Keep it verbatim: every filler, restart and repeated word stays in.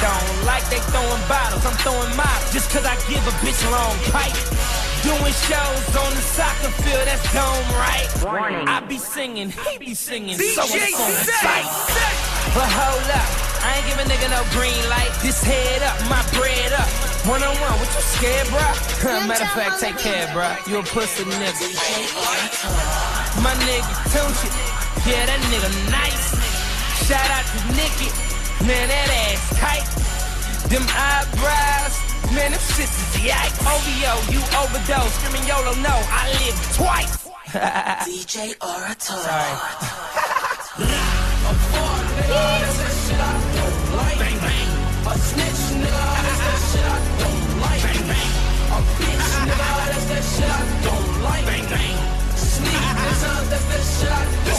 don't like. They throwing bottles, I'm throwing models. Just cause I give a bitch long pipe. Doing shows on the soccer field, that's dome, right? Warning. I be singing, he be singing, D J so it's on Sex. sight. But hold up, I ain't give a nigga no green light. This head up, my bread up. One on one, what you scared, bruh? Matter of fact, take care, bruh. You a pussy nigga. My nigga, Tunchi, yeah, that nigga nice. Shout out to Nikki, man, that ass tight. Them eyebrows, man, them shits is yikes. O V O, you overdose, screaming YOLO, no, I live twice. D J Orator. Sorry. A fuck nigga, that's that shit I don't like. Bang, bang. A snitch nigga, that's that shit I don't like. Bang, bang. A bitch nigga, that's that shit I don't like. Bang, bang. Sneak nigga, that's that shit I don't like.